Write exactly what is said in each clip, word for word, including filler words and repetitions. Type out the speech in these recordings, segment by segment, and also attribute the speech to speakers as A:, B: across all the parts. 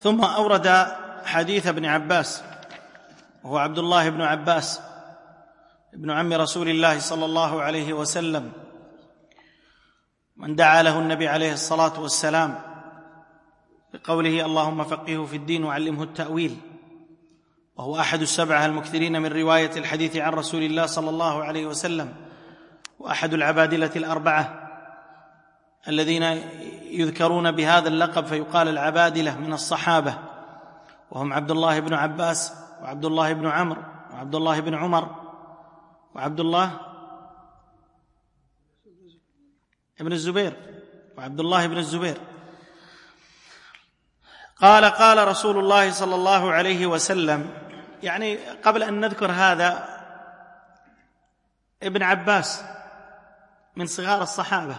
A: ثم أورد حديث ابن عباس، وهو عبد الله بن عباس ابن عم رسول الله صلى الله عليه وسلم، من دعا له النبي عليه الصلاة والسلام بقوله اللهم فقهه في الدين وعلمه التأويل، وهو أحد السبعة المكثرين من رواية الحديث عن رسول الله صلى الله عليه وسلم، وأحد العبادلة الأربعة الذين يذكرون بهذا اللقب فيقال العبادلة من الصحابة، وهم عبد الله بن عباس وعبد الله بن عمرو وعبد الله بن عمر وعبد الله بن الزبير وعبد الله بن الزبير. قال قال رسول الله صلى الله عليه وسلم، يعني قبل أن نذكر هذا، ابن عباس من صغار الصحابة،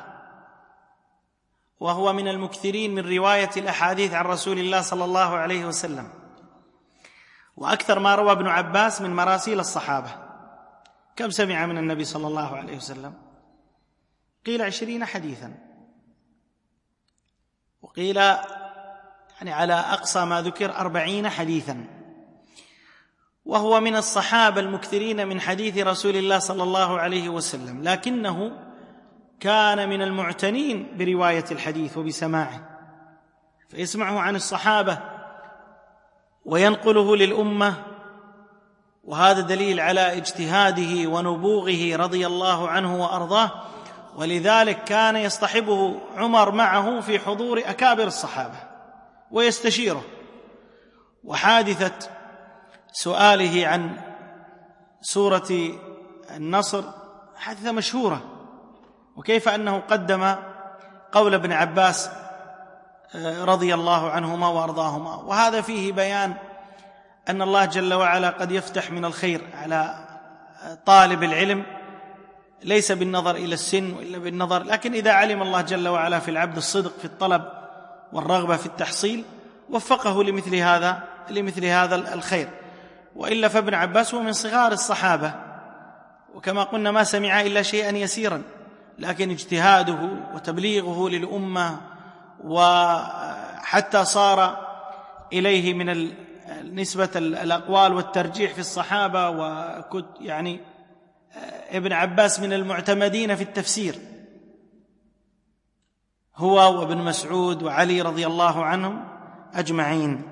A: وهو من المكثرين من رواية الأحاديث عن رسول الله صلى الله عليه وسلم، وأكثر ما روى ابن عباس من مراسيل الصحابة. كم سمع من النبي صلى الله عليه وسلم؟ قيل عشرين حديثا، وقيل يعني على أقصى ما ذكر أربعين حديثا، وهو من الصحابة المكثرين من حديث رسول الله صلى الله عليه وسلم، لكنه كان من المعتنين برواية الحديث وبسماعه، فيسمعه عن الصحابة وينقله للأمة، وهذا دليل على اجتهاده ونبوغه رضي الله عنه وأرضاه. ولذلك كان يصطحبه عمر معه في حضور أكابر الصحابة ويستشيره. وحادثة سؤاله عن سورة النصر حادثة مشهورة، وكيف أنه قدم قول ابن عباس رضي الله عنهما وأرضاهما، وهذا فيه بيان أن الله جل وعلا قد يفتح من الخير على طالب العلم، ليس بالنظر إلى السن وإلا بالنظر، لكن إذا علم الله جل وعلا في العبد الصدق في الطلب والرغبة في التحصيل وفقه لمثل هذا لمثل هذا الخير. وإلا فابن عباس هو من صغار الصحابة، وكما قلنا ما سمع إلا شيئا يسيرا، لكن اجتهاده وتبليغه للأمة، وحتى صار إليه من نسبة الأقوال والترجيح في الصحابة، وكنت يعني ابن عباس من المعتمدين في التفسير، هو وابن مسعود وعلي رضي الله عنهم أجمعين.